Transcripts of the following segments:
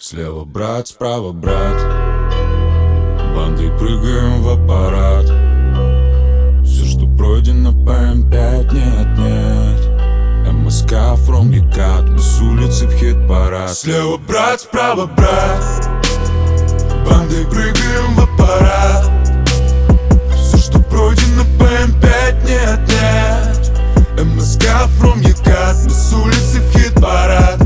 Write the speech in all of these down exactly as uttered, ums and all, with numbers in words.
Слева брат, справа брат, бандой прыгаем в аппарат. Все, что пройдено по эм пять, нет, нет. эм эс ка from Екат, мы с улицы в хит-парад. Слева брат, справа брат, бандой прыгаем в аппарат. Все, что пройдено по эм пять, нет, нет. эм эс ка from Екат, мы с улицы в хит-парад.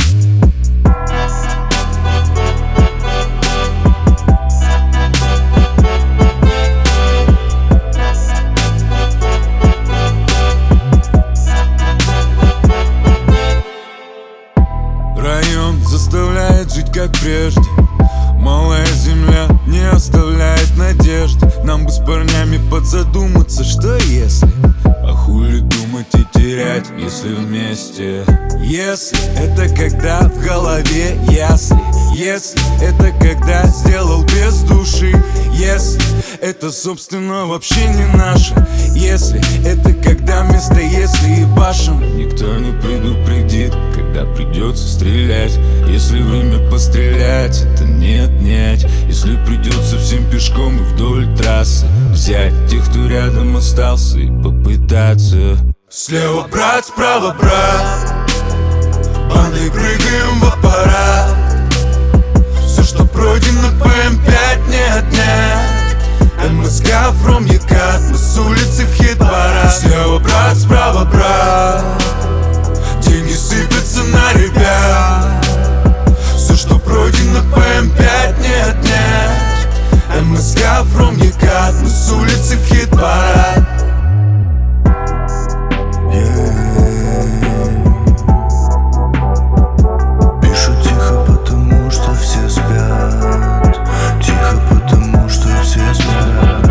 Район заставляет жить как прежде. Малая земля не оставляет надежды. Нам бы с парнями подзадуматься, что если? А хули думать и терять, если вместе? Если это когда в голове ясли, если это когда сделал без души, если это собственно вообще не наше, если это когда вместо если и башен никто не предупредит, когда придется стрелять. Если время пострелять, это не отнять. Если придется всем пешком и вдоль трассы взять тех, кто рядом остался, и попытаться. Слева брат, справа брат, бандой прыгаем в аппарат. Все, что пройдено по эм пять, нет, нет. эм эс ка from Екат, мы с улицы в хит-парад. Слева брат, справа брат, деньги сыпятся на ребят. Все, что пройдено по эм пять, нет, нет. эм эс ка from Екат, мы с улицы в хит-парад. Пишу тихо, потому что все спят. Тихо, потому что все спят.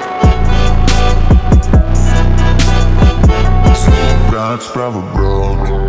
Слева брат, справа брат,